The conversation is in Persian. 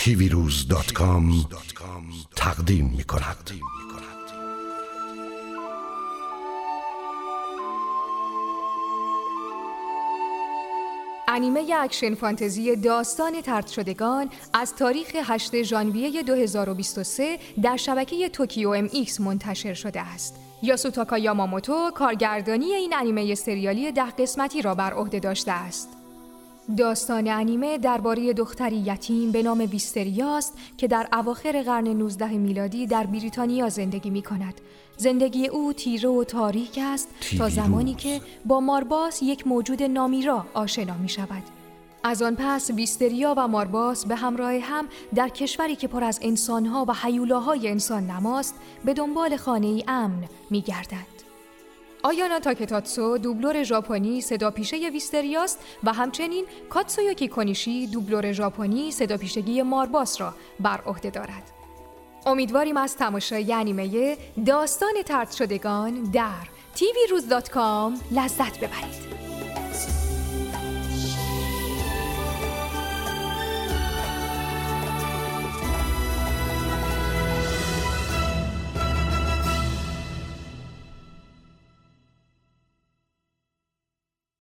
tvrouz.com تقدیم می کند. انیمه اکشن فانتزی داستان طرد شدگان از تاریخ 8 ژانویه 2023 در شبکه توکیو ام ایکس منتشر شده است. یاسوتاکا یاماموتو کارگردانی این انیمه سریالی 10 قسمتی را بر عهده داشته است. داستان انیمه درباره دختری یتیم به نام ویستریا است که در اواخر قرن 19 میلادی در بریتانیا زندگی می‌کند. زندگی او تیره و تاریک است تا زمانی که با مارباس، یک موجود نامیرا، آشنا می‌شود. از آن پس ویستریا و مارباس به همراه هم در کشوری که پر از انسان‌ها و هیولاهای انسان نماست به دنبال خانه‌ای امن می‌گردند. آیانا تاکتاتسو دوبلور ژاپنی صداپیشه ویستریاست و همچنین کاتسویوکی کونیشی دوبلور ژاپنی صداپیشگی مارباس را بر عهده دارد. امیدواریم از تماشای انیمه داستان طرد شدگان در tvrouz.com لذت ببرید.